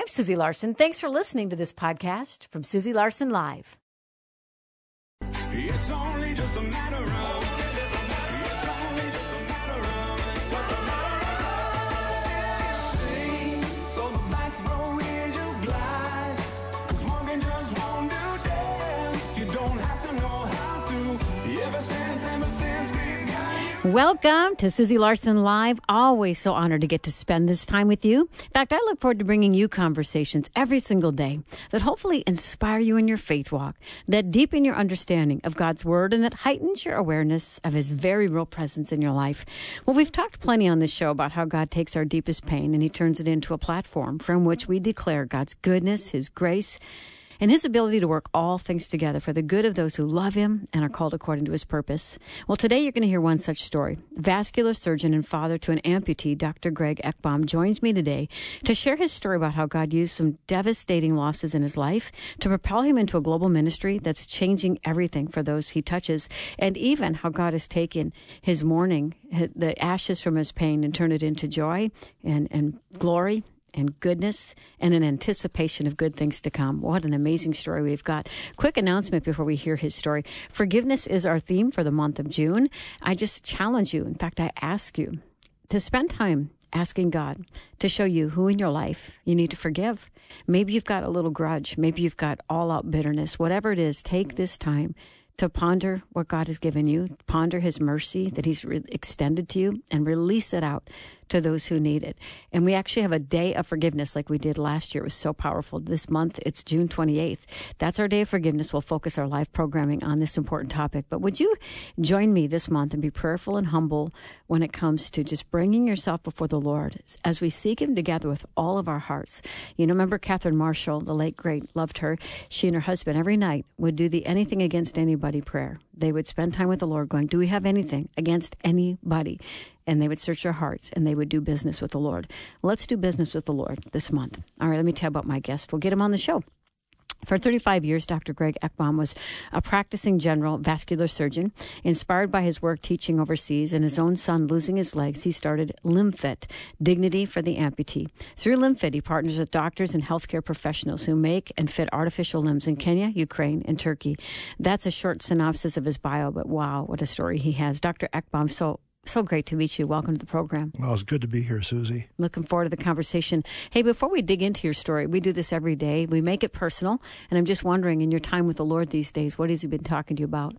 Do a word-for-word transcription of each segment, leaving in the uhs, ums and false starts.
I'm Susie Larson. Thanks for listening to this podcast from Susie Larson Live. It's only just a matter of It's only just a matter of time. Sing, so the back row is you glide. 'Cause walking just won't do dance. You don't have to know how to. Ever since, ever since we've got you. Welcome to Susie Larson Live. Always so honored to get to spend this time with you. In fact, I look forward to bringing you conversations every single day that hopefully inspire you in your faith walk, that deepen your understanding of God's Word, and that heightens your awareness of His very real presence in your life. Well, we've talked plenty on this show about how God takes our deepest pain and He turns it into a platform from which we declare God's goodness, His grace, and His ability to work all things together for the good of those who love Him and are called according to His purpose. Well, today you're going to hear one such story. Vascular surgeon and father to an amputee, Doctor Greg Ekbom, joins me today to share his story about how God used some devastating losses in his life to propel him into a global ministry that's changing everything for those he touches, and even how God has taken his mourning, the ashes from his pain, and turned it into joy and, and glory and goodness and an anticipation of good things to come. What an amazing story we've got. Quick announcement before we hear his story. Forgiveness is our theme for the month of June. I just challenge you, in fact, I ask you to spend time asking God to show you who in your life you need to forgive. Maybe you've got a little grudge. Maybe you've got all-out bitterness. Whatever it is, take this time to ponder what God has given you, ponder His mercy that He's re- extended to you, and release it out to those who need it. And we actually have a day of forgiveness like we did last year. It was so powerful. This month, it's June twenty-eighth. That's our day of forgiveness. We'll focus our live programming on this important topic. But would you join me this month and be prayerful and humble when it comes to just bringing yourself before the Lord as we seek Him together with all of our hearts? You know, remember Catherine Marshall, the late great, loved her. She and her husband every night would do the anything against anybody prayer. They would spend time with the Lord going, do we have anything against anybody? And they would search their hearts, and they would do business with the Lord. Let's do business with the Lord this month. All right, let me tell you about my guest. We'll get him on the show. For thirty-five years, Doctor Greg Ekbom was a practicing general vascular surgeon. Inspired by his work teaching overseas and his own son losing his legs, he started LimbFit, Dignity for the Amputee. Through LimbFit, he partners with doctors and healthcare professionals who make and fit artificial limbs in Kenya, Ukraine, and Turkey. That's a short synopsis of his bio, but wow, what a story he has. Doctor Ekbom, so So great to meet you. Welcome to the program. Well, it's good to be here, Susie. Looking forward to the conversation. Hey, before we dig into your story, we do this every day. We make it personal. And I'm just wondering, in your time with the Lord these days, what has He been talking to you about?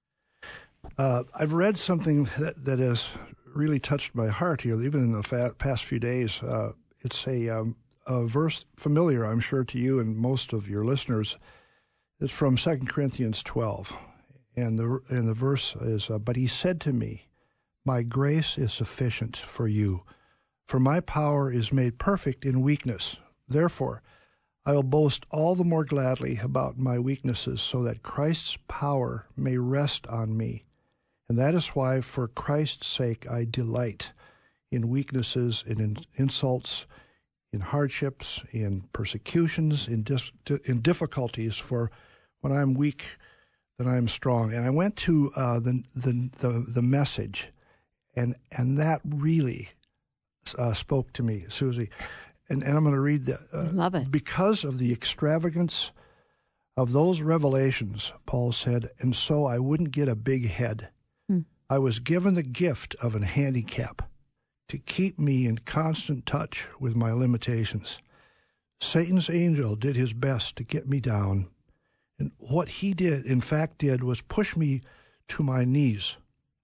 Uh, I've read something that, that has really touched my heart here, even in the fa- past few days. Uh, it's a, um, a verse familiar, I'm sure, to you and most of your listeners. It's from Second Corinthians twelve. And the, and the verse is, uh, but He said to me, my grace is sufficient for you, for my power is made perfect in weakness. Therefore, I will boast all the more gladly about my weaknesses, so that Christ's power may rest on me. And that is why, for Christ's sake, I delight in weaknesses, and in insults, in hardships, in persecutions, in, dis- in difficulties. For when I'm weak, then I'm strong. And I went to uh, the, the the the message. And and that really uh, spoke to me, Susie. And, and I'm going to read that. Uh, Love it. Because of the extravagance of those revelations, Paul said, and so I wouldn't get a big head. Hmm. I was given the gift of a handicap to keep me in constant touch with my limitations. Satan's angel did his best to get me down. And what he did, in fact did, was push me to my knees.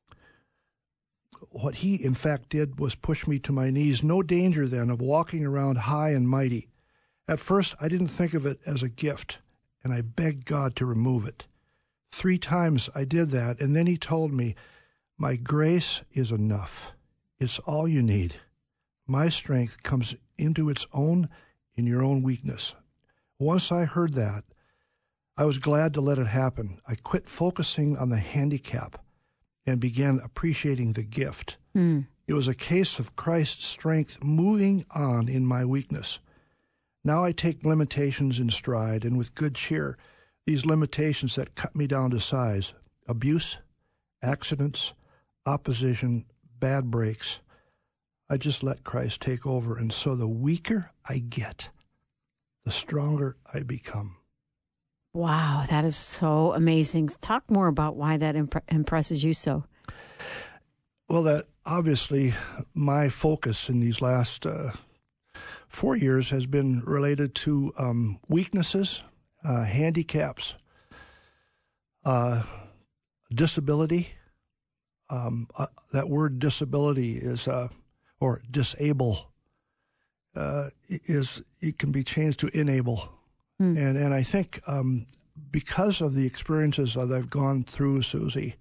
What he, in fact, did was push me to my knees. No danger, then, of walking around high and mighty. At first, I didn't think of it as a gift, and I begged God to remove it. Three times I did that, and then He told me, my grace is enough. It's all you need. My strength comes into its own in your own weakness. Once I heard that, I was glad to let it happen. I quit focusing on the handicap and began appreciating the gift. Mm. It was a case of Christ's strength moving on in my weakness. Now I take limitations in stride, and with good cheer, these limitations that cut me down to size, abuse, accidents, opposition, bad breaks, I just let Christ take over. And so the weaker I get, the stronger I become. Wow, that is so amazing. Talk more about why that imp- impresses you so. Well, that obviously my focus in these last uh, four years has been related to um, weaknesses, uh, handicaps, uh, disability. Um, uh, that word disability is, uh, or disable, uh, is it can be changed to enable. Mm. And and I think um, because of the experiences that I've gone through, Susie,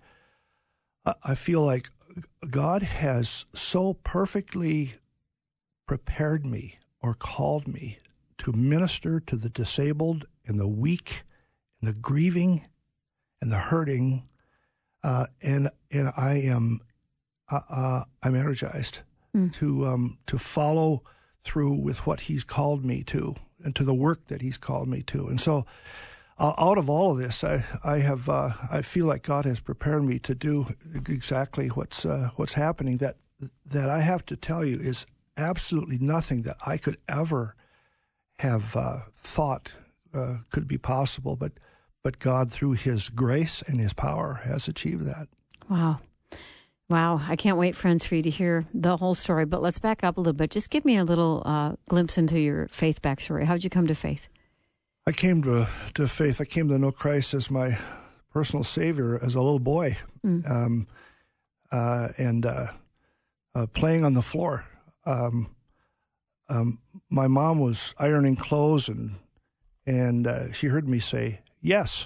I, I feel like God has so perfectly prepared me or called me to minister to the disabled and the weak and the grieving and the hurting, uh, and and I am uh, uh, I'm energized mm. to um, to follow through with what He's called me to and to the work that He's called me to. And so, uh, out of all of this, I I have uh, I feel like God has prepared me to do exactly what's uh, what's happening. That that I have to tell you is absolutely nothing that I could ever have uh, thought uh, could be possible, but but God, through His grace and His power, has achieved that. Wow. Wow. I can't wait, friends, for you to hear the whole story. But let's back up a little bit. Just give me a little uh, glimpse into your faith backstory. How did you come to faith? I came to to faith. I came to know Christ as my personal Savior as a little boy, mm. um, uh, and uh, uh, playing on the floor. Um, um, my mom was ironing clothes, and and uh, she heard me say, "Yes."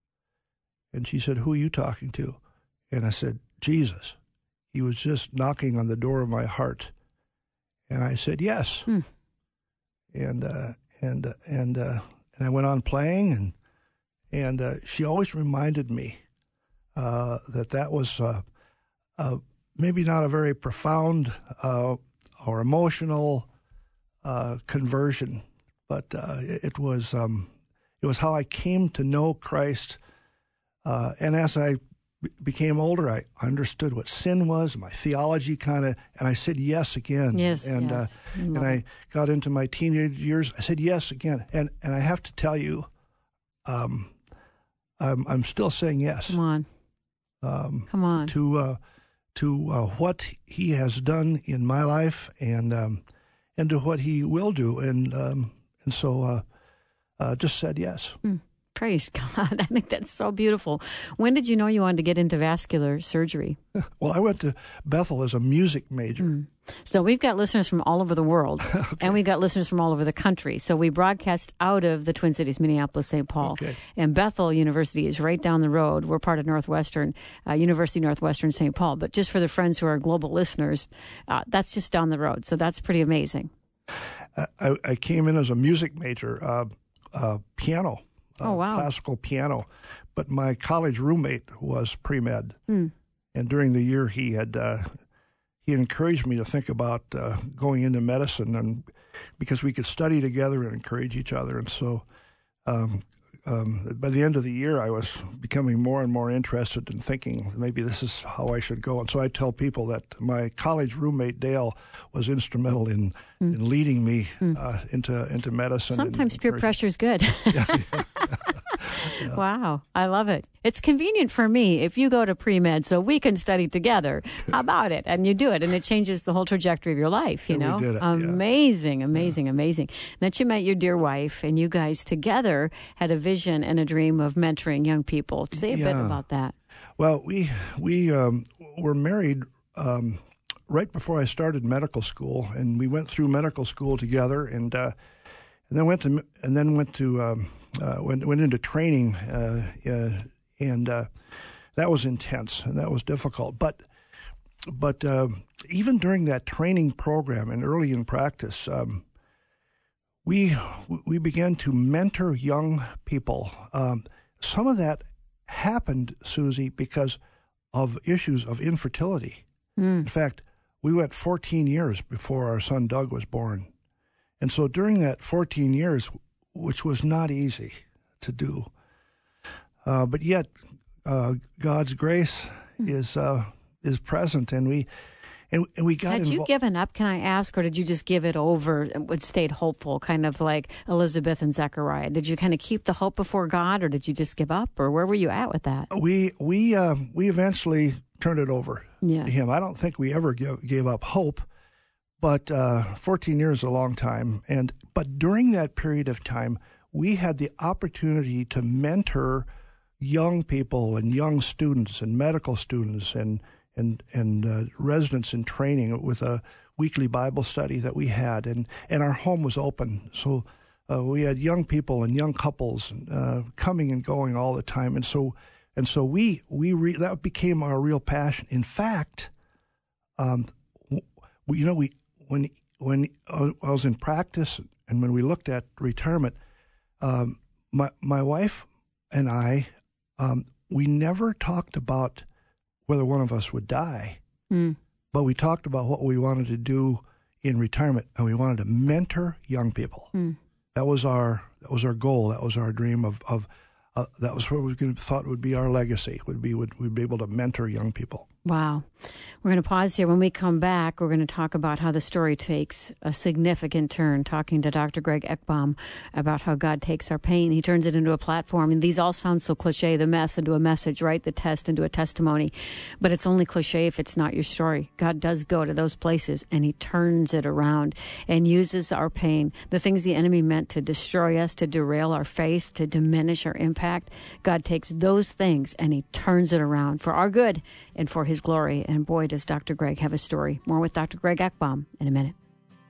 And she said, "Who are you talking to?" And I said, "Jesus." He was just knocking on the door of my heart. And I said, "Yes." Hmm. And uh, and uh, and uh, and I went on playing, and and uh, she always reminded me uh, that that was uh, uh, maybe not a very profound uh, or emotional uh, conversion, but uh, it, it was um, it was how I came to know Christ. Uh, and as I b- became older, I understood what sin was, my theology kind of, and I said yes again. Yes, and yes. Uh, and I got into my teenage years. I said yes again, and and I have to tell you, um, I'm I'm still saying yes. Come on, um, come on to uh, to uh, what He has done in my life, and um, and to what He will do, and um, and so uh, uh, just said yes. Mm. Praise God. I think that's so beautiful. When did you know you wanted to get into vascular surgery? Well, I went to Bethel as a music major. Mm. So we've got listeners from all over the world, okay. and we've got listeners from all over the country. So we broadcast out of the Twin Cities, Minneapolis, Saint Paul. Okay. And Bethel University is right down the road. We're part of Northwestern, uh, University Northwestern Saint Paul. But just for the friends who are global listeners, uh, that's just down the road. So that's pretty amazing. I, I came in as a music major, uh, uh, piano. Uh, oh, wow. Classical piano. But my college roommate was pre-med. Mm. And during the year, he had uh, he encouraged me to think about uh, going into medicine, and because we could study together and encourage each other. And so um, um, by the end of the year, I was becoming more and more interested in thinking maybe this is how I should go. And so I tell people that my college roommate, Dale, was instrumental in, mm. in leading me mm. uh, into into medicine. Sometimes peer pressure is good. yeah, yeah. Yeah. Wow. I love it. It's convenient for me if you go to pre-med so we can study together. How about it? And you do it, and it changes the whole trajectory of your life, you yeah, know? We did it, amazing, yeah. amazing, yeah. amazing. That you met your dear wife, and you guys together had a vision and a dream of mentoring young people. Say a yeah. bit about that. Well, we we um, were married um, right before I started medical school, and we went through medical school together, and uh, and then went to and then went to um, uh, went went into training, uh, uh, and uh, that was intense and that was difficult. But but uh, even during that training program and early in practice, um, we we began to mentor young people. Um, some of that happened, Susie, because of issues of infertility. Mm. In fact, we went fourteen years before our son Doug was born. And so during that fourteen years, which was not easy to do, uh, but yet uh, God's grace mm. is uh, is present, and we and, and we got Had you invo- given up, can I ask, or did you just give it over and stayed hopeful, kind of like Elizabeth and Zechariah? Did you kind of keep the hope before God, or did you just give up, or where were you at with that? We we um, we eventually turned it over Yeah. to him. I don't think we ever give, gave up hope, but uh, fourteen years is a long time. And but during that period of time, we had the opportunity to mentor young people and young students and medical students and and and uh, residents in training with a weekly Bible study that we had, and and our home was open, so uh, we had young people and young couples uh, coming and going all the time, and so and so we we re- that became our real passion. In fact, um, we, you know, we when when I was in practice and when we looked at retirement, um, my my wife and I, um, we never talked about whether one of us would die, Mm. but we talked about what we wanted to do in retirement, and we wanted to mentor young people. Mm. That was our that was our goal. That was our dream of of uh, that was what we gonna, thought would be our legacy. Would be would we'd be able to mentor young people. Wow. We're going to pause here. When we come back, we're going to talk about how the story takes a significant turn, talking to Doctor Greg Eckbaum about how God takes our pain. He turns it into a platform. And these all sound so cliche, the mess into a message, right? The test into a testimony. But it's only cliche if it's not your story. God does go to those places and he turns it around and uses our pain, the things the enemy meant to destroy us, to derail our faith, to diminish our impact. God takes those things and he turns it around for our good and for his glory. And boy, does Doctor Greg have a story. More with Doctor Greg Eckbaum in a minute.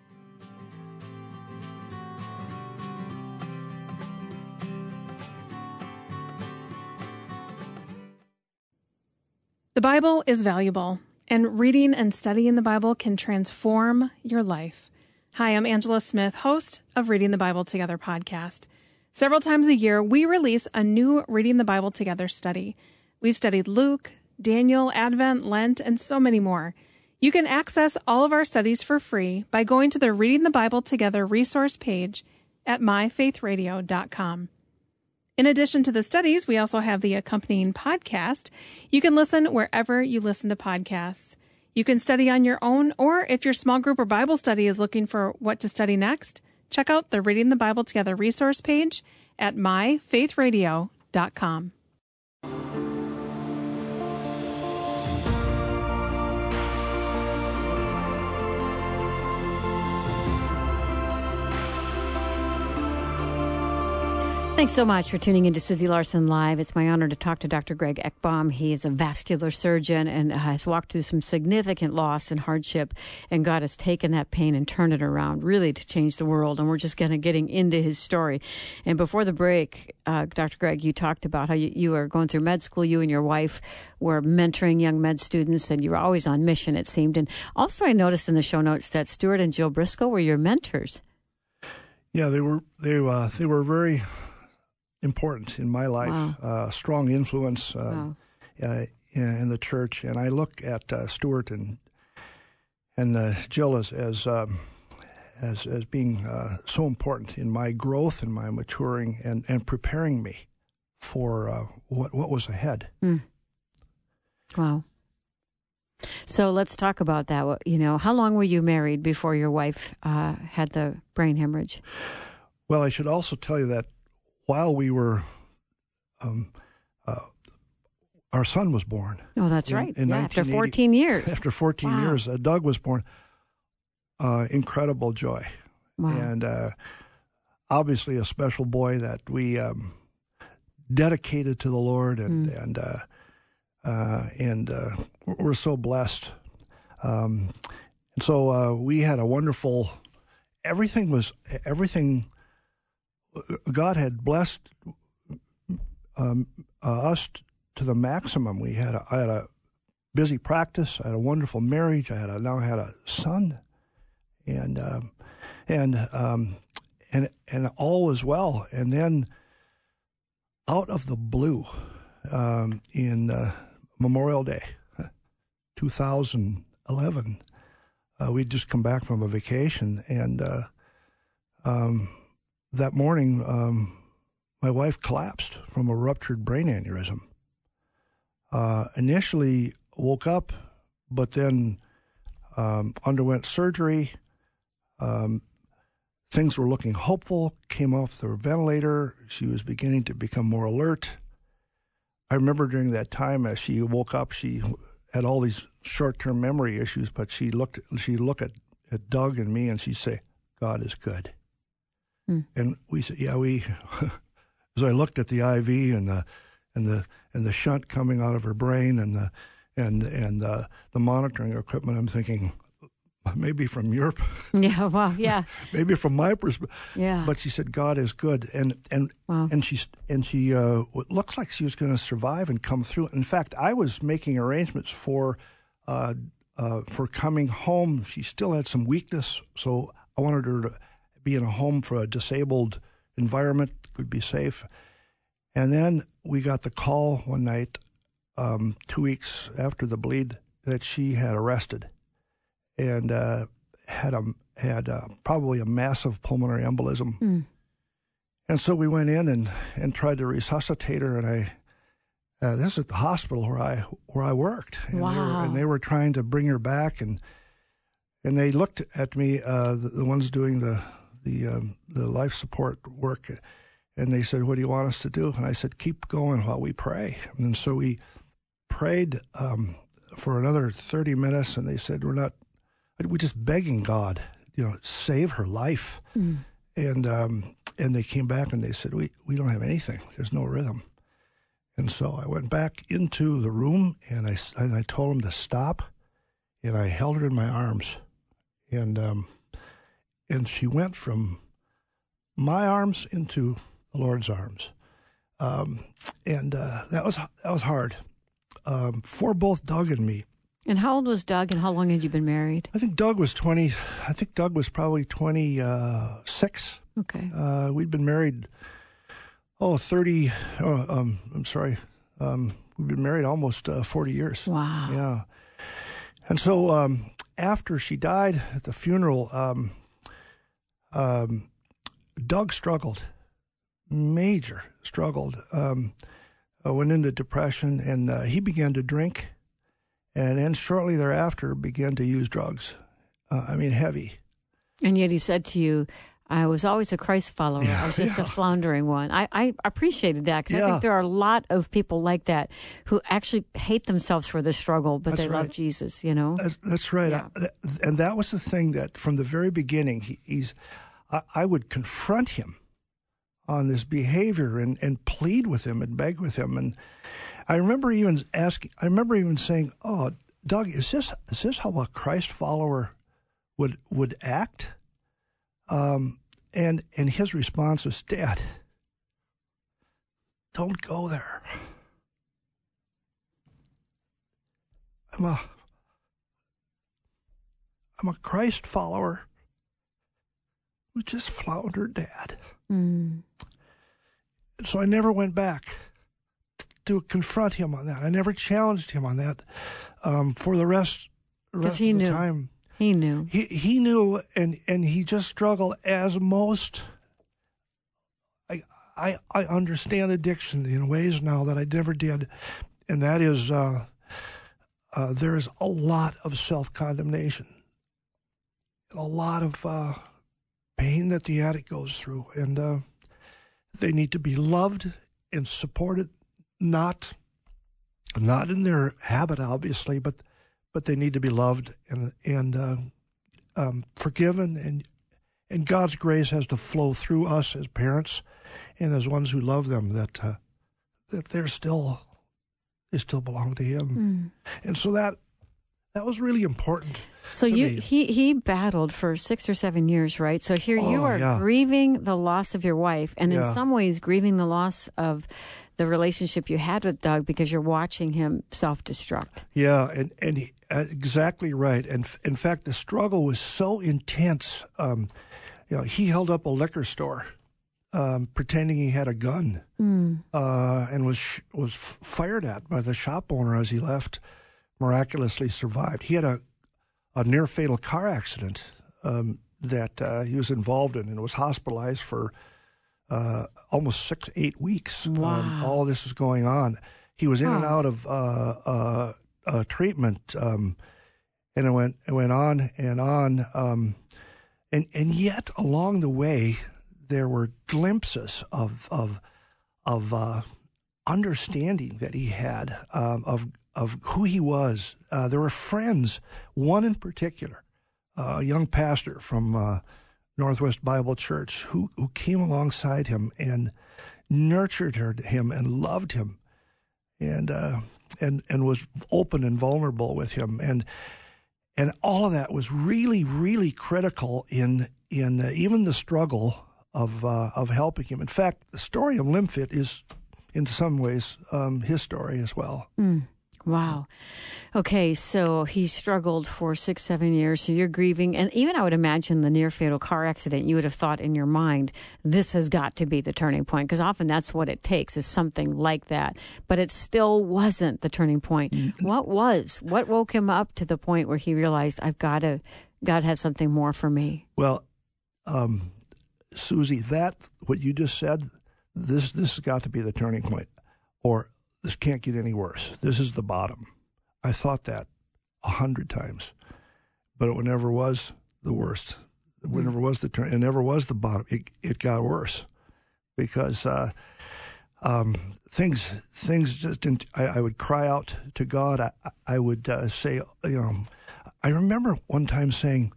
The Bible is valuable, and reading and studying the Bible can transform your life. Hi, I'm Angela Smith, host of Reading the Bible Together podcast. Several times a year, we release a new Reading the Bible Together study. We've studied Luke, Daniel, Advent, Lent, and so many more. You can access all of our studies for free by going to the Reading the Bible Together resource page at my faith radio dot com. In addition to the studies, we also have the accompanying podcast. You can listen wherever you listen to podcasts. You can study on your own, or if your small group or Bible study is looking for what to study next, check out the Reading the Bible Together resource page at my faith radio dot com. Thanks so much for tuning in to Susie Larson Live. It's my honor to talk to Doctor Greg Eckbaum. He is a vascular surgeon and has walked through some significant loss and hardship, and God has taken that pain and turned it around, really to change the world. And we're just kind of getting into his story. And before the break, uh, Doctor Greg, you talked about how you, you were going through med school. You and your wife were mentoring young med students, and you were always on mission, it seemed. And also I noticed in the show notes that Stuart and Jill Briscoe were your mentors. Yeah, they were they uh, they were very important in my life. Wow. Uh, strong influence uh, Wow. uh, in the church, and I look at uh, Stuart and and uh, Jill as as um, as, as being uh, so important in my growth and my maturing and, and preparing me for uh, what what was ahead. Mm. Wow. So let's talk about that. What- You know, how long were you married before your wife uh, had the brain hemorrhage? Well, I should also tell you that while we were, um, uh, our son was born. Oh, that's In- right. in Yeah, after nineteen eighty fourteen years. After fourteen Wow. years, uh, Doug was born. Uh, incredible joy. Wow. And uh, obviously a special boy that we um, dedicated to the Lord, and Mm. and uh, uh, and uh, we're- we're so blessed. Um, and so uh, we had a wonderful. Everything was everything. God had blessed um, uh, us to the maximum. We had a, I had a busy practice. I had a wonderful marriage. I had a, now I had a son, and um, and um, and and all was well. And then, out of the blue, um, in uh, Memorial Day, two thousand eleven, uh, we'd just come back from a vacation, and uh, um, that morning, um, my wife collapsed from a ruptured brain aneurysm. Uh, initially woke up, but then um, underwent surgery. Um, things were looking hopeful, came off the ventilator. She was beginning to become more alert. I remember during that time as she woke up, she had all these short-term memory issues, but she looked she'd look at, at Doug and me and she'd say, God is good. Mm. And we said, yeah, we, as I looked at the I V and the and the and the shunt coming out of her brain and the and and the, the monitoring equipment, I'm thinking, maybe from your yeah, well, yeah, maybe from my perspective, yeah. But she said God is good, and and wow. and she and she uh, it looks like she was going to survive and come through. In fact, I was making arrangements for uh, uh, for coming home. She still had some weakness, so I wanted her to be in a home for a disabled environment, could be safe. And then we got the call one night, um, two weeks after the bleed, that she had arrested. And uh, had a had uh, probably a massive pulmonary embolism, mm. and so we went in and, and tried to resuscitate her. And I, uh, this is at the hospital where I where I worked, and, wow. they were, and they were trying to bring her back, and and they looked at me, uh, the, the ones doing the the um, the life support work, and they said, "What do you want us to do?" And I said, "Keep going while we pray." And so we prayed um, for another thirty minutes, and they said, "We're not." We're just begging God, you know, save her life. Mm. And um, and they came back and they said, we, we don't have anything. There's no rhythm. And so I went back into the room and I, and I told them to stop. And I held her in my arms. And um, and she went from my arms into the Lord's arms. Um, and uh, that was that was hard um, for both Doug and me. And how old was Doug, and how long had you been married? I think Doug was twenty. I think Doug was probably twenty-six. Okay. Uh, we'd been married, oh, thirty. Oh, um, I'm sorry. Um, we've been married almost uh, forty years. Wow. Yeah. And so um, after she died at the funeral, um, um, Doug struggled, major struggled. Um, uh, went into depression, and uh, he began to drink. And then shortly thereafter began to use drugs. Uh, I mean, heavy. And yet he said to you, I was always a Christ follower. Yeah, I was just yeah. a floundering one. I, I appreciated that because yeah. I think there are a lot of people like that who actually hate themselves for the struggle, but that's they right. love Jesus, you know? That's, that's right. Yeah. I, and that was the thing that from the very beginning, he, he's. I, I would confront him on this behavior and, and plead with him and beg with him. And I remember even asking, I remember even saying, oh, Doug, is this is this how a Christ follower would would act? Um, and and his response was, Dad, don't go there. I'm a I'm a Christ follower who just floundered, Dad. Mm. So I never went back to confront him on that. I never challenged him on that um, for the rest, rest he of the knew. time. He knew. He he knew, and, and he just struggled as most. I, I I understand addiction in ways now that I never did, and that is uh, uh, there is a lot of self-condemnation, a lot of uh, pain that the addict goes through, and uh, they need to be loved and supported. Not, not in their habit, obviously, but, but they need to be loved and and uh, um, forgiven, and and God's grace has to flow through us as parents and as ones who love them. That uh, that they're still they still belong to Him, mm. and so that that was really important. So to you me. he he battled for six or seven years, right? So here Oh, you are yeah. grieving the loss of your wife, and in Yeah. some ways grieving the loss of the relationship you had with Doug because you're watching him self-destruct. Yeah, and and he, uh, exactly right. And f- in fact, the struggle was so intense. Um, you know, he held up a liquor store, um, pretending he had a gun, Mm. uh, and was sh- was f- fired at by the shop owner as he left. Miraculously survived. He had a a near fatal car accident um, that uh, he was involved in, and was hospitalized for uh, almost six, eight weeks. Wow. Um, all of this was going on. He was in Huh. and out of uh, uh, uh, treatment, um, And it went it went on and on. Um, and and yet along the way, there were glimpses of of of uh, understanding that he had um, of of who he was. Uh, there were friends, one in particular, uh, a young pastor from uh, Northwest Bible Church, who who came alongside him and nurtured her, him and loved him, and uh, and and was open and vulnerable with him, and and all of that was really really critical in in uh, even the struggle of uh, of helping him. In fact, the story of Limfit is, in some ways, um, his story as well. Mm. Wow. Okay, so he struggled for six, seven years, so you're grieving. And even I would imagine the near-fatal car accident, you would have thought in your mind, this has got to be the turning point, because often that's what it takes, is something like that. But it still wasn't the turning point. Mm-hmm. What was? What woke him up to the point where he realized, I've got to, God has something more for me? Well, um, Susie, that, what you just said, this this has got to be the turning point, or this can't get any worse. This is the bottom. I thought that a hundred times, but it never was the worst. It never was the turn. It never was the bottom. It it got worse because uh, um, things things just didn't. I, I would cry out to God. I I would uh, say, you know, I remember one time saying,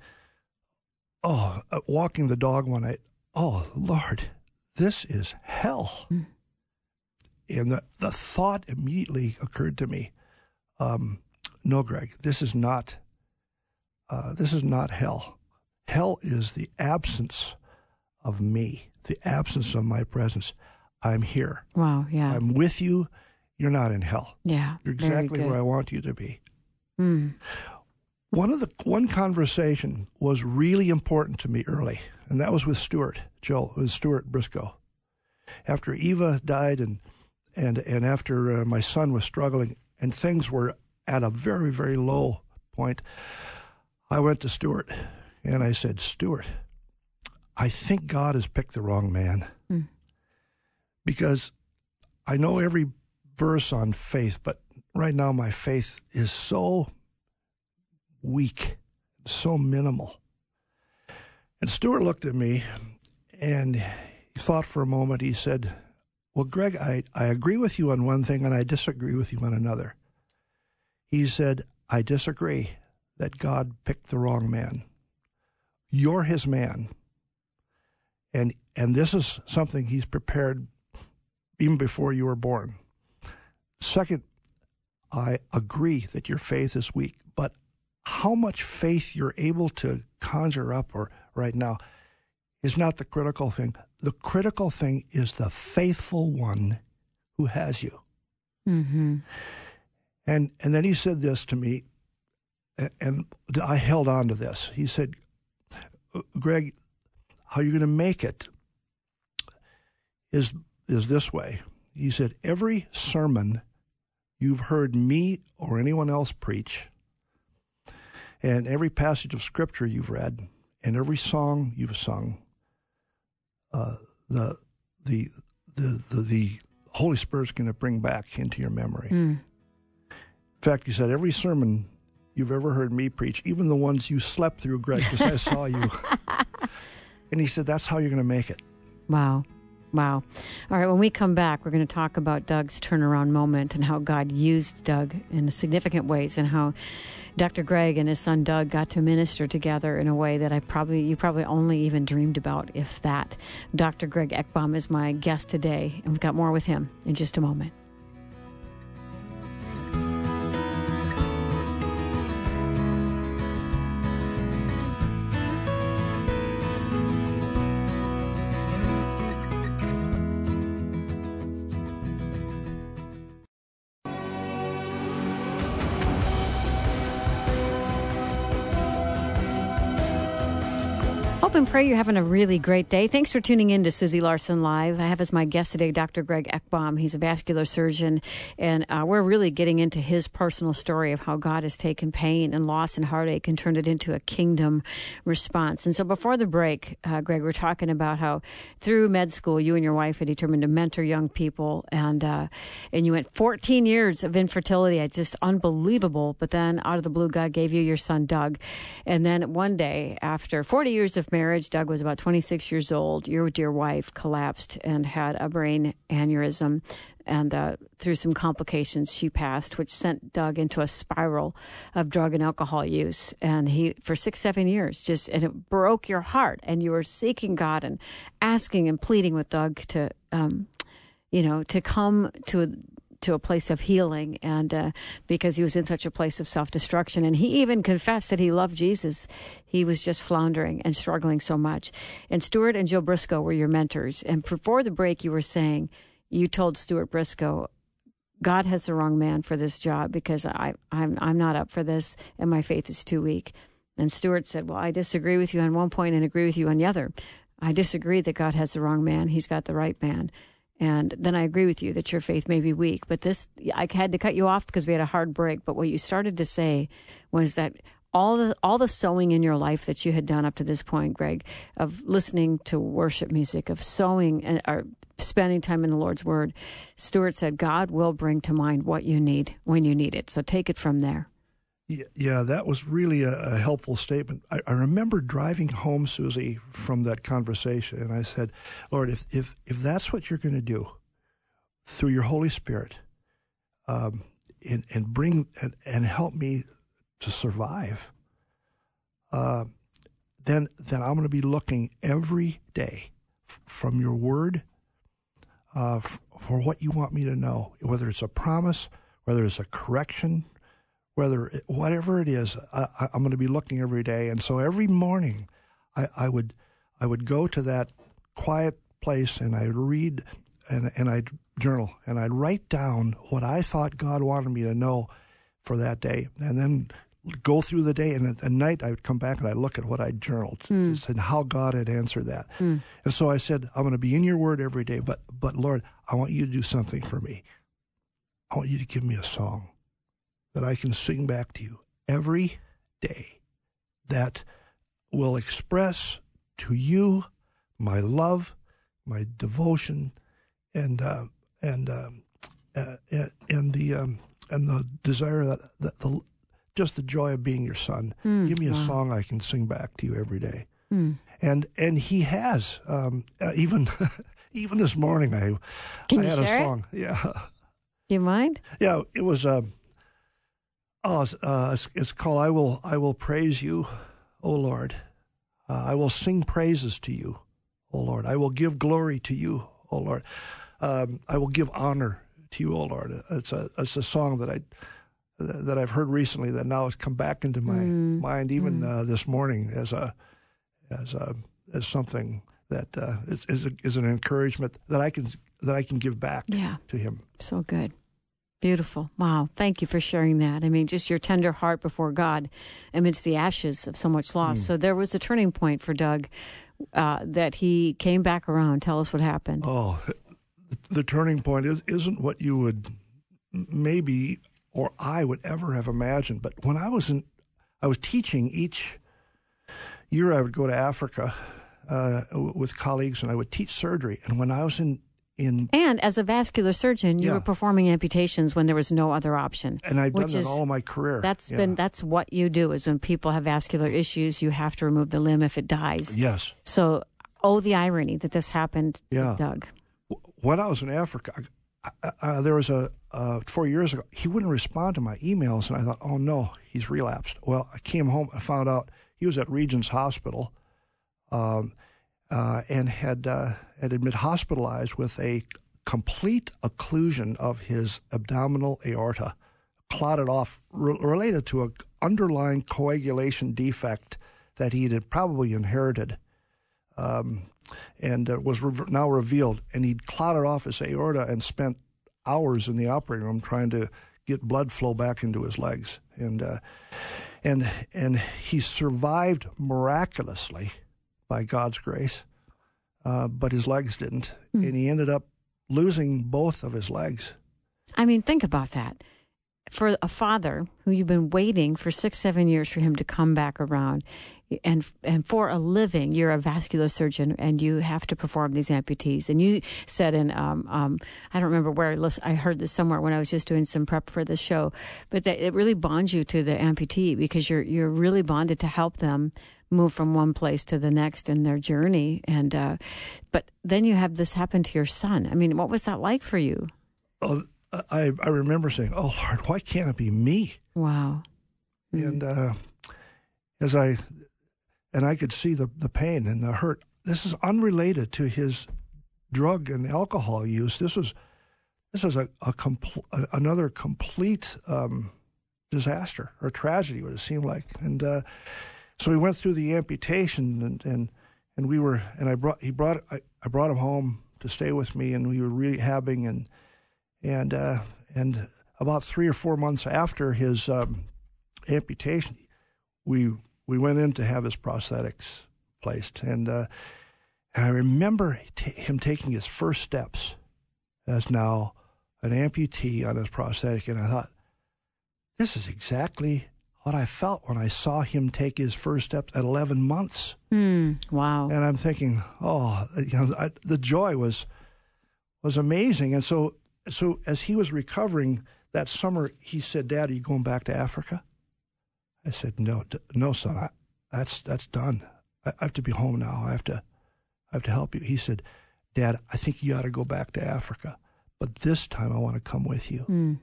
"Oh, uh, walking the dog one night. Oh Lord, this is hell." Mm. And the, the thought immediately occurred to me, um, no, Greg, this is not, uh, this is not hell. Hell is the absence of me, the absence of my presence. I'm here. Wow, yeah. I'm with you. You're not in hell. Yeah, You're exactly where I want you to be. Mm. One of the one conversation was really important to me early, and that was with Stuart, Joe, with Stuart Briscoe. After Eva died and And and after uh, my son was struggling and things were at a very, very low point, I went to Stuart and I said, Stuart, I think God has picked the wrong man. Mm. Because I know every verse on faith, but right now my faith is so weak, so minimal. And Stuart looked at me and he thought for a moment. He said, well, Greg, I, I agree with you on one thing and I disagree with you on another. He said, I disagree that God picked the wrong man. You're his man. And and this is something he's prepared even before you were born. Second, I agree that your faith is weak, but how much faith you're able to conjure up or right now is not the critical thing. The critical thing is the faithful one who has you. Mm-hmm. And and then he said this to me, and, and I held on to this. He said, Greg, how you're going to make it is is this way. He said, every sermon you've heard me or anyone else preach, and every passage of Scripture you've read, and every song you've sung, Uh, the, the the the the Holy Spirit's going to bring back into your memory. Mm. In fact, he said every sermon you've ever heard me preach, even the ones you slept through, Greg, because I saw you. And he said that's how you're going to make it. Wow. Wow. All right, when we come back, we're going to talk about Doug's turnaround moment and how God used Doug in significant ways and how Doctor Greg and his son Doug got to minister together in a way that I probably you probably only even dreamed about, if that. Doctor Greg Eckbaum is my guest today, and we've got more with him in just a moment. hope and pray you're having a really great day. Thanks for tuning in to Susie Larson Live. I have as my guest today Doctor Greg Ekbom. He's a vascular surgeon, and uh, we're really getting into his personal story of how God has taken pain and loss and heartache and turned it into a kingdom response. And so before the break, uh, Greg, we're talking about how through med school, you and your wife had determined to mentor young people, and uh, and you went fourteen years of infertility. It's just unbelievable. But then out of the blue, God gave you your son, Doug. And then one day, after forty years of marriage, Doug was about twenty-six years old. Your dear wife collapsed and had a brain aneurysm. And uh, through some complications, she passed, which sent Doug into a spiral of drug and alcohol use. And he, for six, seven years, just, and it broke your heart. And you were seeking God and asking and pleading with Doug to, um, you know, to come to a, to a place of healing, and uh, because he was in such a place of self-destruction. And he even confessed that he loved Jesus. He was just floundering and struggling so much. And Stuart and Joe Briscoe were your mentors. And before the break, you were saying, you told Stuart Briscoe, God has the wrong man for this job because I, I'm, I'm not up for this and my faith is too weak. And Stuart said, well, I disagree with you on one point and agree with you on the other. I disagree that God has the wrong man. He's got the right man. And then I agree with you that your faith may be weak. But this, I had to cut you off because we had a hard break. But what you started to say was that all the all the sowing in your life that you had done up to this point, Greg, of listening to worship music, of sowing and or spending time in the Lord's Word, Stuart said, God will bring to mind what you need when you need it. So take it from there. Yeah, yeah, that was really a, a helpful statement. I, I remember driving home, Susie, from that conversation, and I said, Lord, if if, if that's what you're going to do through your Holy Spirit, um, and, and bring and, and help me to survive, uh, then then I'm going to be looking every day f- from your Word uh, f- for what you want me to know, whether it's a promise, whether it's a correction, whether it, whatever it is, I, I'm going to be looking every day. And so every morning, I, I would I would go to that quiet place and I'd read and and I'd journal and I'd write down what I thought God wanted me to know for that day, and then go through the day. And at, at night, I would come back and I'd look at what I'd journaled mm. and how God had answered that. Mm. And so I said, I'm going to be in your Word every day, but but Lord, I want you to do something for me. I want you to give me a song that I can sing back to you every day that will express to you my love, my devotion, and uh, and um, uh, and the um, and the desire that, that the just the joy of being your son. Mm, Give me a wow. song I can sing back to you every day. Mm. And and he has um, uh, even even this morning I can I you had share a song. It? Yeah. Do you mind? Yeah, it was. Um, Oh, uh, it's, it's called "I Will I Will Praise You, O Lord. Uh, I will sing praises to you, O Lord. I will give glory to you, O Lord. Um, I will give honor to you, O Lord." It's a it's a song that I that I've heard recently that now has come back into my mm. mind, even mm. uh, this morning, as a as a as something that uh, is is, a, is an encouragement that I can that I can give back yeah. to Him. So good. Beautiful. Wow. Thank you for sharing that. I mean, just your tender heart before God amidst the ashes of so much loss. Mm. So there was a turning point for Doug uh, that he came back around. Tell us what happened. Oh, the turning point is, isn't what you would maybe or I would ever have imagined. But when I was in, I was teaching each year I would go to Africa uh, with colleagues and I would teach surgery. And when I was in In, and as a vascular surgeon, you yeah. were performing amputations when there was no other option. And I've done that is, all my career. That's yeah. been that's what you do is when people have vascular issues, you have to remove the limb if it dies. Yes. So, oh, the irony that this happened yeah. to Doug. When I was in Africa, I, I, I, there was a uh, four years ago. He wouldn't respond to my emails, and I thought, oh no, he's relapsed. Well, I came home and found out he was at Regents Hospital. Um, Uh, and had uh, had been hospitalized with a complete occlusion of his abdominal aorta, clotted off, re- related to an underlying coagulation defect that he had probably inherited, um, and uh, was re- now revealed. And he'd clotted off his aorta and spent hours in the operating room trying to get blood flow back into his legs. And uh, and and he survived miraculously by God's grace, uh, but his legs didn't. Mm. And he ended up losing both of his legs. I mean, think about that. For a father who you've been waiting for six, seven years for him to come back around, and and for a living, you're a vascular surgeon, and you have to perform these amputees. And you said in, um, um, I don't remember where, I heard this somewhere when I was just doing some prep for the show, but that it really bonds you to the amputee because you're you're really bonded to help them move from one place to the next in their journey. And uh, but then you have this happen to your son. I mean, what was that like for you? Oh, I I remember saying, "Oh Lord, why can't it be me?" Wow. Mm-hmm. And uh, as I and I could see the the pain and the hurt. This is unrelated to his drug and alcohol use. This was this was a, a compl- another complete um, disaster or tragedy, what it seemed like. And uh, so we went through the amputation, and, and and we were and I brought he brought I, I brought him home to stay with me, and we were rehabbing and. And uh, and about three or four months after his um, amputation, we we went in to have his prosthetics placed, and uh, and I remember t- him taking his first steps as now an amputee on his prosthetic, and I thought, this is exactly what I felt when I saw him take his first steps at eleven months. Mm, wow! And I'm thinking, oh, you know, I, the joy was was amazing, and so. So as he was recovering that summer, he said, "Dad, are you going back to Africa?" I said, "No, d- no, son. I, that's that's done. I, I have to be home now. I have to, I have to help you." He said, "Dad, I think you ought to go back to Africa, but this time I want to come with you." Mm.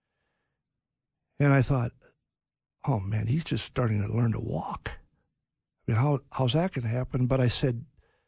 And I thought, "Oh man, he's just starting to learn to walk. I mean, how how's that going to happen?" But I said,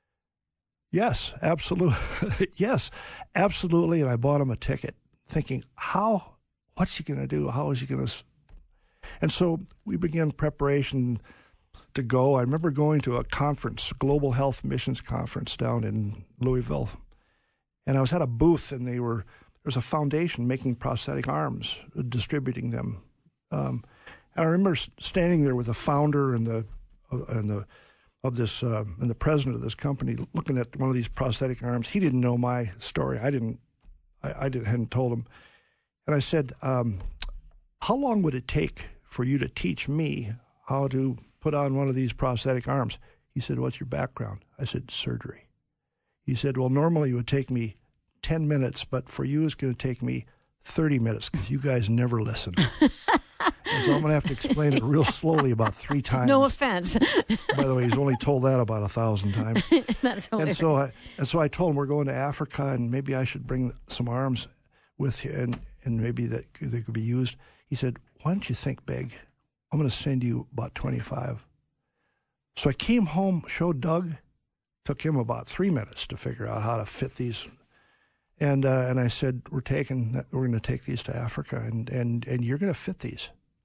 Yes, absolutely. yes, absolutely. And I bought him a ticket thinking, how, what's he going to do? How is he going to? And so we began preparation to go. I remember going to a conference, Global Health Missions Conference down in Louisville. And I was at a booth, and they were, there was a foundation making prosthetic arms, distributing them. Um, and I remember standing there with the founder and the, uh, and the, of this, uh, and the president of this company, looking at one of these prosthetic arms. He didn't know my story. I didn't, I, I didn't, hadn't told him. And I said, um, how long would it take for you to teach me how to put on one of these prosthetic arms? He said, what's your background? I said, surgery. He said, well, normally it would take me ten minutes, but for you it's going to take me thirty minutes because you guys never listen. So I'm going to have to explain it real slowly about three times. No offense. By the way, he's only told that about a thousand times. That's hilarious. And so I, and so I told him we're going to Africa, and maybe I should bring some arms with you, and, and maybe that they could be used. He said, why don't you think big? I'm going to send you about twenty-five. So I came home, showed Doug. Took him about three minutes to figure out how to fit these. And uh, and I said, we're taking, we're going to take these to Africa, and, and, and you're going to fit these.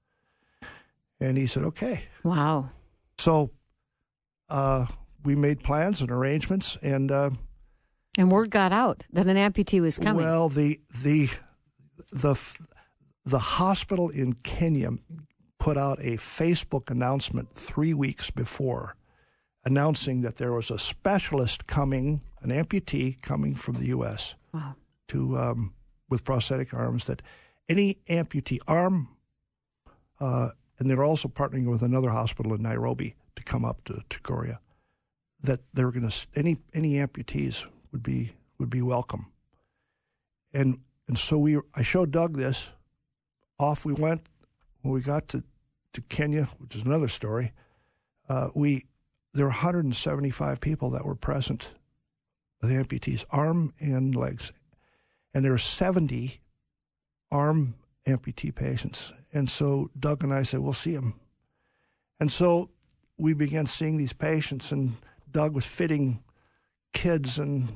And he said, okay. Wow. So uh, we made plans and arrangements, and uh, and word got out that an amputee was coming. Well, the the the the hospital in Kenya put out a Facebook announcement three weeks before, announcing that there was a specialist coming, an amputee coming from the U S Wow. to um, with prosthetic arms. That any amputee arm. Uh, And they were also partnering with another hospital in Nairobi to come up to, to Korea. That they were going to any any amputees would be would be welcome. And and so we I showed Doug this. Off we went. When we got to, to Kenya, which is another story, uh, we there were one hundred seventy-five people that were present with amputees, arm and legs, and there were seventy arm amputee patients. And so Doug and I said, we'll see them. And so we began seeing these patients, and Doug was fitting kids and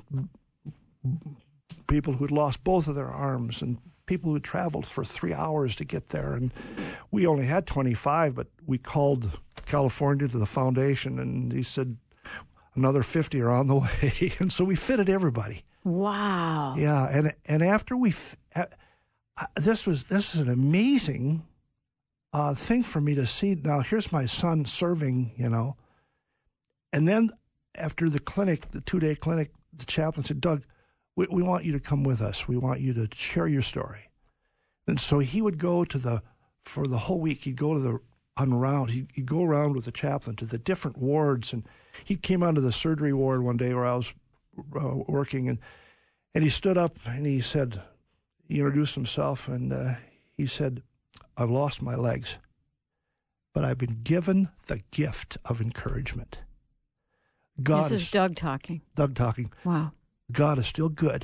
people who'd lost both of their arms and people who traveled for three hours to get there. And we only had twenty-five, but we called California to the foundation, and he said another fifty are on the way. And so we fitted everybody. Wow. Yeah. And, and after we, uh, this was, this is an amazing uh, thing for me to see. Now, here's my son serving, you know, and then after the clinic, the two-day clinic, the chaplain said, Doug, we, we want you to come with us. We want you to share your story. And so he would go to the, for the whole week, he'd go to the, on round, he'd, he'd go around with the chaplain to the different wards. And he came onto the surgery ward one day where I was uh, working, and, and he stood up and he said, he introduced himself, and uh, he said, I've lost my legs, but I've been given the gift of encouragement. God this is, is Doug talking. Doug talking. Wow. God is still good,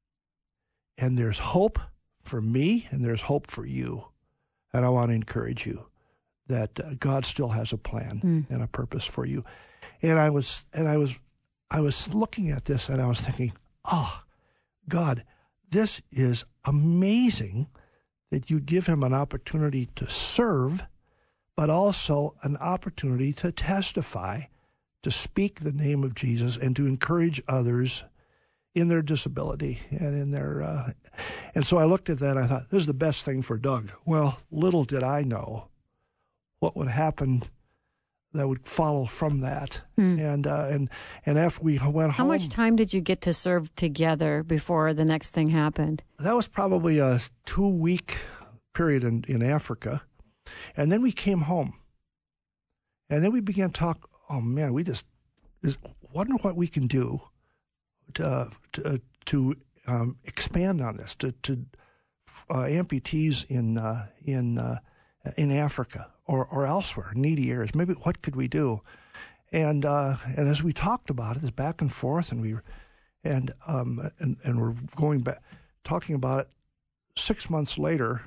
and there's hope for me, and there's hope for you. And I want to encourage you that uh, God still has a plan mm. and a purpose for you. And I was, and I was, I was looking at this, and I was thinking, oh, God, this is amazing that you give him an opportunity to serve, but also an opportunity to testify, to speak the name of Jesus, and to encourage others in their disability and in their, uh, and so I looked at that and I thought, this is the best thing for Doug. Well, little did I know what would happen that would follow from that. Mm. And, uh, and, and after we went How home. How much time did you get to serve together before the next thing happened? That was probably a two week period in, in Africa. And then we came home, and then we began to talk. Oh man, we just, just wonder what we can do to to, to um, expand on this to to uh, amputees in uh, in uh, in Africa or, or elsewhere, needy areas. Maybe what could we do? And uh, and as we talked about it, it's back and forth, and we and um and, and we're going back talking about it. Six months later,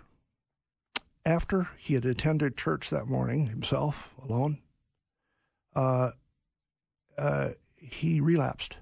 after he had attended church that morning himself alone, uh, uh, he relapsed.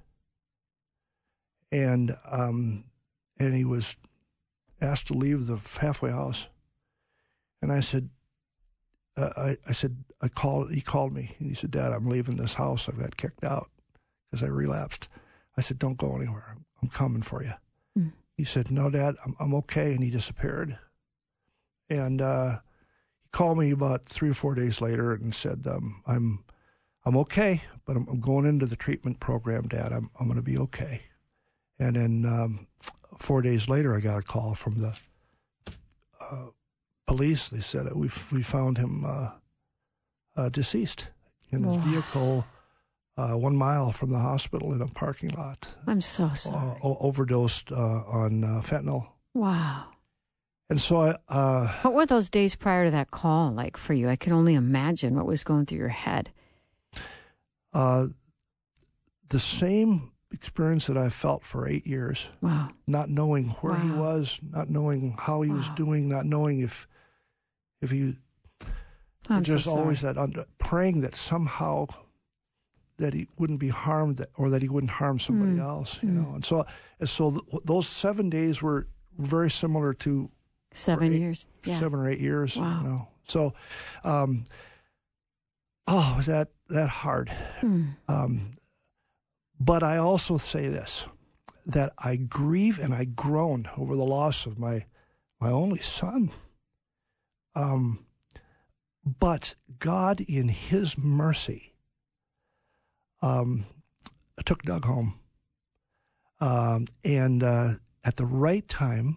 And um, and he was asked to leave the halfway house, and I said, uh, I I said I called. He called me and he said, Dad, I'm leaving this house. I got kicked out because I relapsed. I said, don't go anywhere. I'm coming for you. Mm. He said, no, Dad, I'm I'm okay, and he disappeared. And uh, he called me about three or four days later and said, um, I'm I'm okay, but I'm, I'm going into the treatment program, Dad. I'm I'm going to be okay. And then um, four days later, I got a call from the uh, police. They said we we found him uh, uh, deceased in his wow. vehicle, uh, one mile from the hospital in a parking lot. I'm so sorry. Uh, overdosed uh, on uh, fentanyl. Wow. And so I. Uh, what were those days prior to that call like for you? I can only imagine what was going through your head. Uh, the same experience that I felt for eight years. Wow. Not knowing where wow. he was, not knowing how he wow. was doing, not knowing if if he I'm just so always sorry. that under, praying that somehow that he wouldn't be harmed, that, or that he wouldn't harm somebody mm. else, you mm. know. And so and so th- those seven days were very similar to seven eight, years. Yeah. Seven or eight years, wow. you know. So um oh, was that that hard. Mm. Um But I also say this, that I grieve and I groan over the loss of my my only son. Um, but God, in His mercy, um, took Doug home. Um, and uh, at the right time,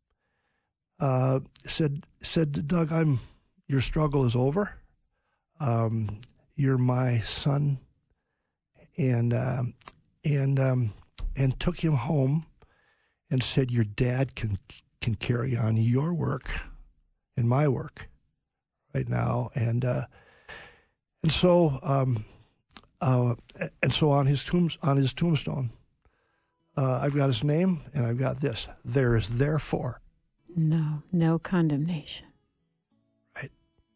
uh, said, said to Doug, I'm, your struggle is over. Um, you're my son. And um, and um, and took him home and said, your dad can can carry on your work and my work right now. And uh, and so um, uh, and so on his tombs on his tombstone, uh, I've got his name and I've got this. There is therefore no no condemnation. Right.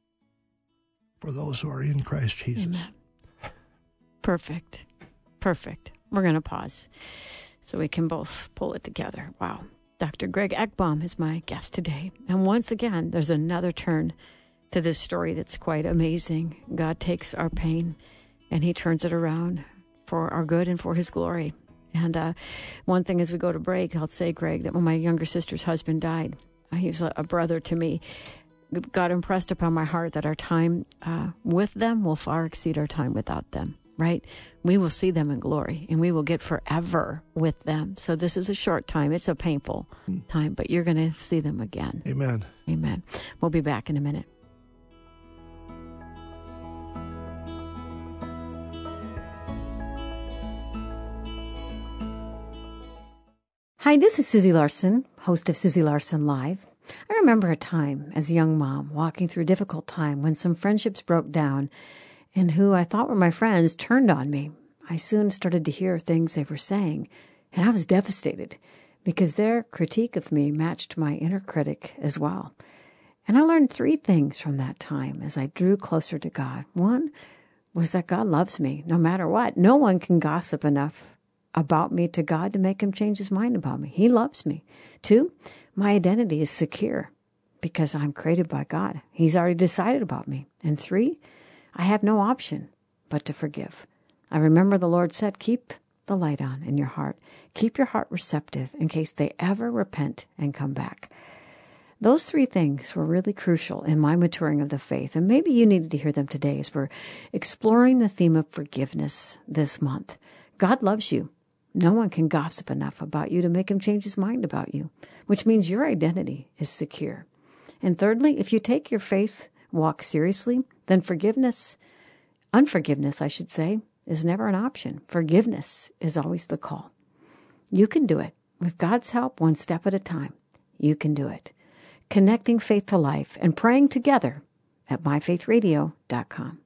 For those who are in Christ Jesus. Amen. Perfect. Perfect. We're going to pause so we can both pull it together. Wow. Doctor Greg Ekbom is my guest today. And once again, there's another turn to this story that's quite amazing. God takes our pain and He turns it around for our good and for His glory. And uh, one thing as we go to break, I'll say, Greg, that when my younger sister's husband died, uh, he was a, a brother to me. God impressed upon my heart that our time uh, with them will far exceed our time without them. right? We will see them in glory, and we will get forever with them. So this is a short time. It's a painful time, but you're going to see them again. Amen. Amen. We'll be back in a minute. Hi, this is Susie Larson, host of Susie Larson Live. I remember a time as a young mom walking through a difficult time when some friendships broke down and who I thought were my friends turned on me. I soon started to hear things they were saying, and I was devastated because their critique of me matched my inner critic as well. And I learned three things from that time as I drew closer to God. One was that God loves me no matter what. No one can gossip enough about me to God to make him change his mind about me. He loves me. Two, my identity is secure because I'm created by God. He's already decided about me. And three, I have no option but to forgive. I remember the Lord said, keep the light on in your heart. Keep your heart receptive in case they ever repent and come back. Those three things were really crucial in my maturing of the faith, and maybe you needed to hear them today as we're exploring the theme of forgiveness this month. God loves you. No one can gossip enough about you to make him change his mind about you, which means your identity is secure. And thirdly, if you take your faith walk seriously, then forgiveness, unforgiveness, I should say, is never an option. Forgiveness is always the call. You can do it. With God's help, one step at a time, you can do it. Connecting faith to life and praying together at my faith radio dot com.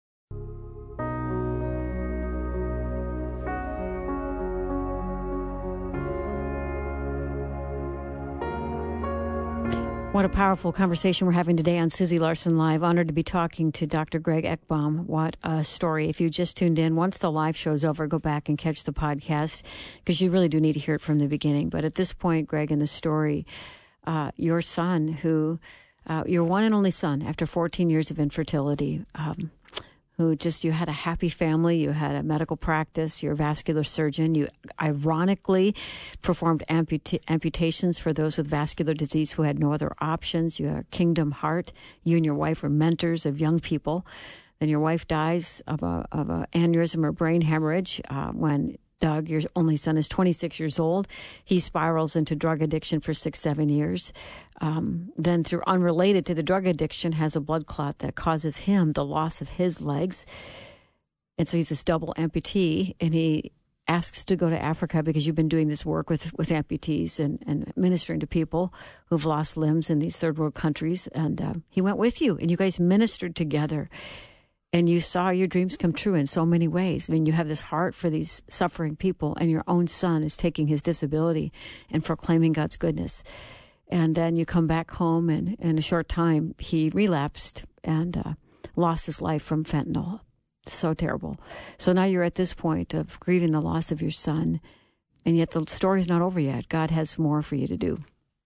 What a powerful conversation we're having today on Susie Larson Live. Honored to be talking to Doctor Greg Eckbaum. What a story. If you just tuned in, once the live show's over, go back and catch the podcast because you really do need to hear it from the beginning. But at this point, Greg, in the story, uh, your son, who, uh, your one and only son, after fourteen years of infertility, um, who just, you had a happy family, you had a medical practice, you're a vascular surgeon, you ironically performed amputa- amputations for those with vascular disease who had no other options. You had a kingdom heart. You and your wife were mentors of young people. Then your wife dies of a of a aneurysm or brain hemorrhage uh, when Doug, your only son, is twenty-six years old. He spirals into drug addiction for six, seven years. Um, then, through unrelated to the drug addiction, has a blood clot that causes him the loss of his legs. And so he's this double amputee, and he asks to go to Africa because you've been doing this work with, with amputees and, and ministering to people who've lost limbs in these third world countries. And uh, he went with you, and you guys ministered together. And you saw your dreams come true in so many ways. I mean, you have this heart for these suffering people, and your own son is taking his disability and proclaiming God's goodness. And then you come back home, and in a short time, he relapsed and uh, lost his life from fentanyl. So terrible. So now you're at this point of grieving the loss of your son, and yet the story's not over yet. God has more for you to do.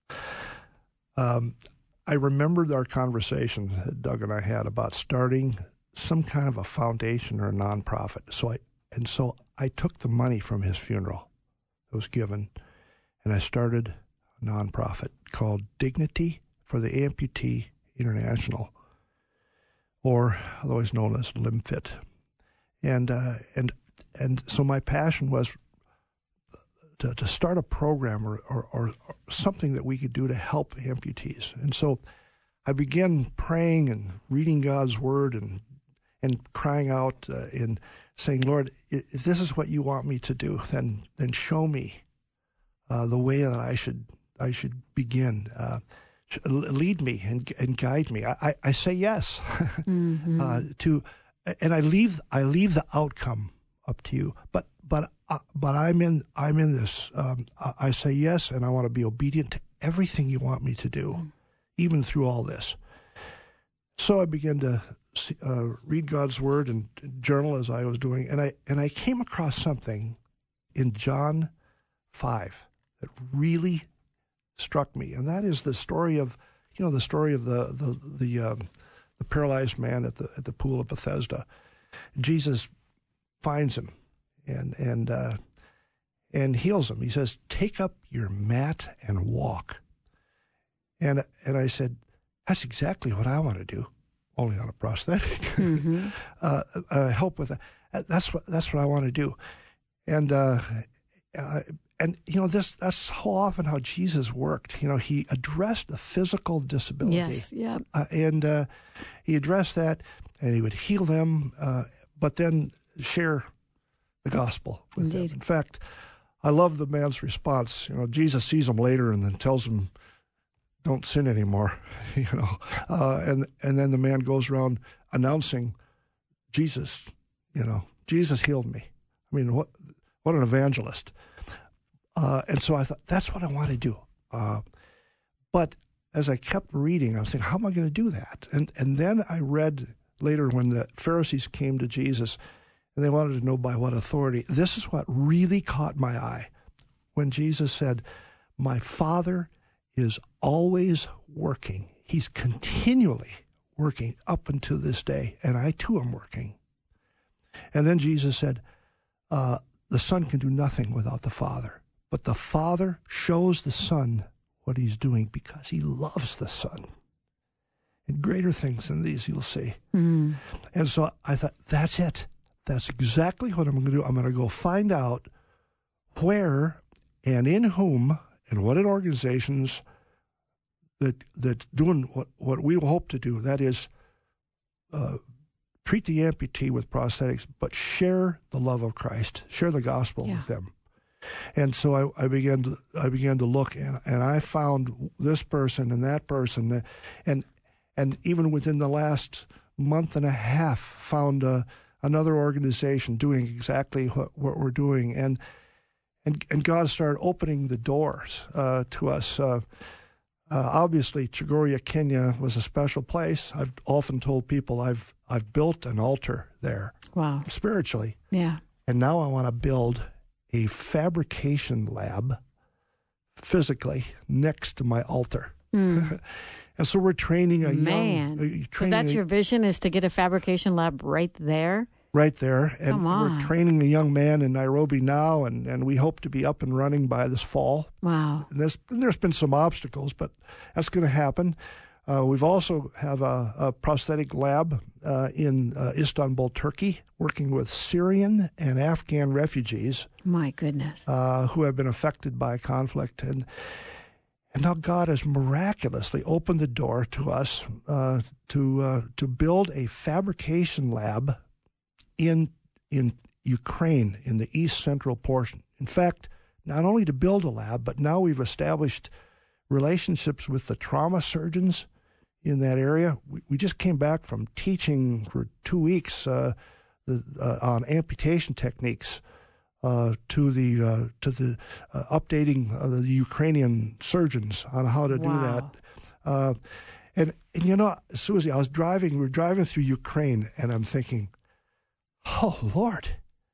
Um, I remembered our conversation that Doug and I had about starting some kind of a foundation or a nonprofit. So I and so I took the money from his funeral that was given, and I started a nonprofit called Dignity for the Amputee International, or otherwise known as LimbFit. And uh, and and so my passion was to, to start a program or, or, or something that we could do to help amputees. And so I began praying and reading God's Word and and crying out uh, and saying, Lord, if this is what you want me to do, then then show me uh, the way that I should I should begin. Uh, lead me and and guide me. I, I, I say yes mm-hmm. uh, to, and I leave I leave the outcome up to you. But but uh, but I'm in I'm in this. Um, I, I say yes, and I want to be obedient to everything you want me to do, mm. even through all this. So I began to Uh, read God's Word and journal as I was doing, and I and I came across something in John five that really struck me, and that is the story of, you know, the story of the the the, um, the paralyzed man at the at the pool of Bethesda. Jesus finds him and and uh, and heals him. He says, "Take up your mat and walk." And and I said, "That's exactly what I want to do." Only on a prosthetic, mm-hmm. uh, uh, help with that. that's what that's what I want to do. And uh, uh, and you know this that's so often how Jesus worked. You know, he addressed a physical disability. Yes, yeah. Uh, and uh, he addressed that, and he would heal them, uh, but then share the gospel with Indeed. them. In fact, I love the man's response. You know, Jesus sees him later and then tells him, "Don't sin anymore." You know, uh, and and then the man goes around announcing, "Jesus, you know, Jesus healed me." I mean, what what an evangelist! Uh, and so I thought that's what I want to do. Uh, but as I kept reading, I was thinking, how am I going to do that? And and then I read later when the Pharisees came to Jesus and they wanted to know by what authority. This is what really caught my eye when Jesus said, "My Father is always working. He's continually working up until this day, and I too am working." And then Jesus said, uh, the Son can do nothing without the Father, but the Father shows the Son what he's doing because he loves the Son. And greater things than these you'll see. Mm. And so I thought, that's it. That's exactly what I'm going to do. I'm going to go find out where and in whom and what in organizations that that's doing what, what we hope to do, that is uh, treat the amputee with prosthetics, but share the love of Christ, share the gospel Yeah. with them. And so I, I began to I began to look, and, and I found this person and that person, and and even within the last month and a half, found uh, another organization doing exactly what, what we're doing, and and and God started opening the doors uh, to us. Uh, uh, obviously, Chogoria, Kenya was a special place. I've often told people I've I've built an altar there Wow. spiritually, Yeah. and now I want to build a fabrication lab physically next to my altar. Mm. And so we're training a Man. young... Uh, So training that's a- your vision, is to get a fabrication lab right there? right there. And Come on. we're training a young man in Nairobi now, and, and we hope to be up and running by this fall. Wow. And there's, and there's been some obstacles, but that's going to happen. Uh, we've also have a, a prosthetic lab uh, in uh, Istanbul, Turkey, working with Syrian and Afghan refugees My goodness. uh, who have been affected by conflict. And and now God has miraculously opened the door to us uh, to uh, to build a fabrication lab in in Ukraine, in the east central portion. In fact, not only to build a lab, but now we've established relationships with the trauma surgeons in that area. We, we just came back from teaching for two weeks uh, the, uh, on amputation techniques uh, to the uh, to the uh, updating uh, the Ukrainian surgeons on how to do Wow. that. Uh, and and you know, Susie, I was driving. We were driving through Ukraine, and I'm thinking, oh Lord,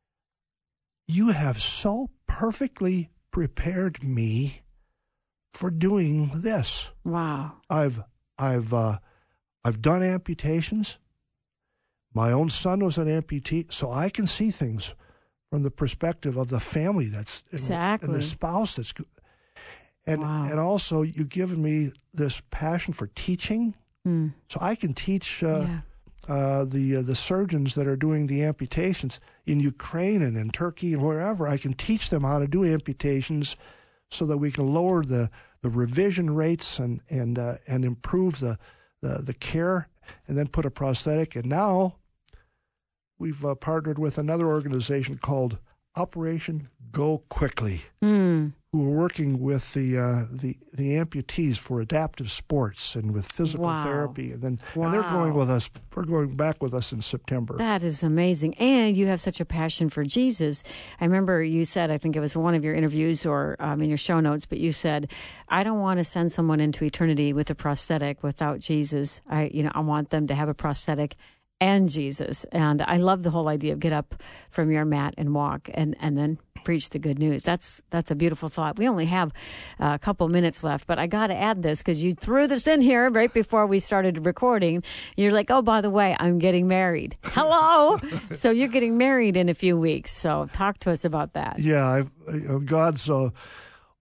you have so perfectly prepared me for doing this. Wow. I've I've uh, I've done amputations. My own son was an amputee, so I can see things from the perspective of the family that's Exactly. and the spouse that's and Wow. and also you've given me this passion for teaching, Mm. so I can teach uh, Yeah. uh, the uh, the surgeons that are doing the amputations in Ukraine and in Turkey and wherever. I can teach them how to do amputations, so that we can lower the, the revision rates and and uh, and improve the, the the care, and then put a prosthetic. And now we've uh, partnered with another organization called Operation Go Quickly, Mm. who are working with the uh, the the amputees for adaptive sports and with physical Wow. therapy, and then and they're going Wow. with us. We're going back with us in September. That is amazing. And you have such a passion for Jesus. I remember you said, I think it was one of your interviews or um, in your show notes, but you said, I don't want to send someone into eternity with a prosthetic without Jesus. I, you know, I want them to have a prosthetic and Jesus. And I love the whole idea of get up from your mat and walk and, and then preach the good news. That's that's a beautiful thought. We only have a couple minutes left, but I got to add this because you threw this in here right before we started recording. You're like, oh, by the way, I'm getting married. Hello. So you're getting married in a few weeks. So talk to us about that. Yeah, I've, uh, God's uh,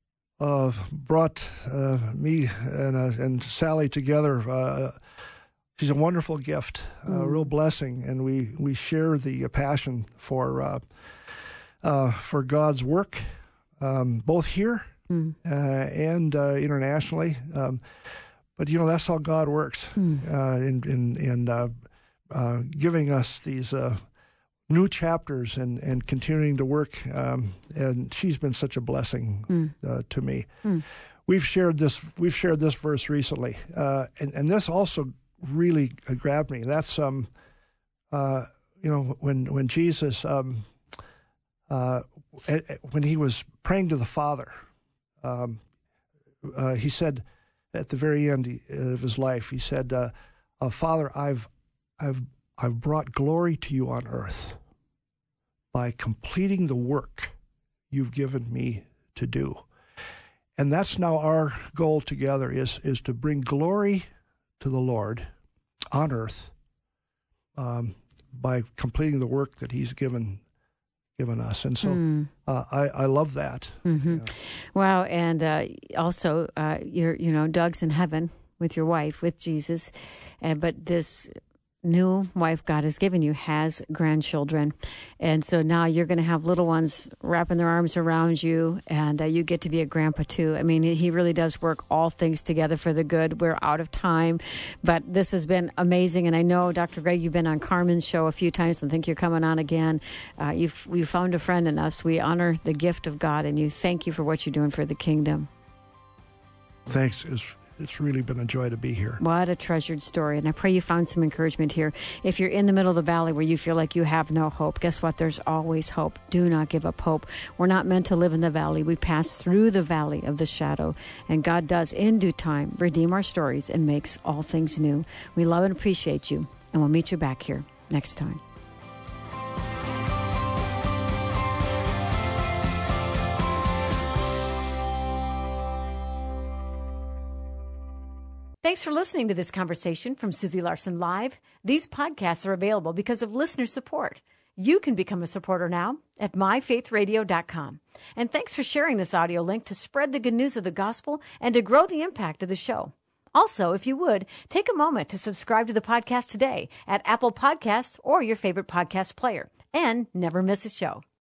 uh, brought uh, me and uh, and Sally together uh, she's a wonderful gift, Mm. a real blessing, and we, we share the uh, passion for uh, uh, for God's work, um, both here Mm. uh, and uh, internationally. Um, but you know that's how God works, Mm. uh, in in, in uh, uh, giving us these uh, new chapters and, and continuing to work. Um, and she's been such a blessing Mm. uh, to me. Mm. We've shared this. We've shared this verse recently, uh, and and this also really uh, grabbed me. That's um, uh, you know, when when Jesus, um, uh, a- a- when he was praying to the Father, um, uh, he said at the very end of his life, he said, uh, uh, "Father, I've, I've, I've brought glory to you on earth by completing the work you've given me to do." And that's now our goal together is is to bring glory to the Lord on earth um, by completing the work that He's given given us. And so Mm. uh, I, I love that. Mm-hmm. Yeah. Wow, and uh, also uh, you're, you know, Doug's in heaven with your wife, with Jesus, uh, but this new wife God has given you has grandchildren, and so now you're going to have little ones wrapping their arms around you, and uh, you get to be a grandpa too. I mean, he really does work all things together for the good. We're out of time, but this has been amazing, and I know, Doctor Greg, you've been on Carmen's show a few times, and I think you're coming on again. Uh, you've you found a friend in us. We honor the gift of God, and you thank you for what you're doing for the kingdom. Thanks. It's, it's really been a joy to be here. What a treasured story. And I pray you found some encouragement here. If you're in the middle of the valley where you feel like you have no hope, guess what? There's always hope. Do not give up hope. We're not meant to live in the valley. We pass through the valley of the shadow. And God does, in due time, redeem our stories and makes all things new. We love and appreciate you. And we'll meet you back here next time. Thanks for listening to this conversation from Susie Larson Live. These podcasts are available because of listener support. You can become a supporter now at my faith radio dot com. And thanks for sharing this audio link to spread the good news of the gospel and to grow the impact of the show. Also, if you would, take a moment to subscribe to the podcast today at Apple Podcasts or your favorite podcast player, and never miss a show.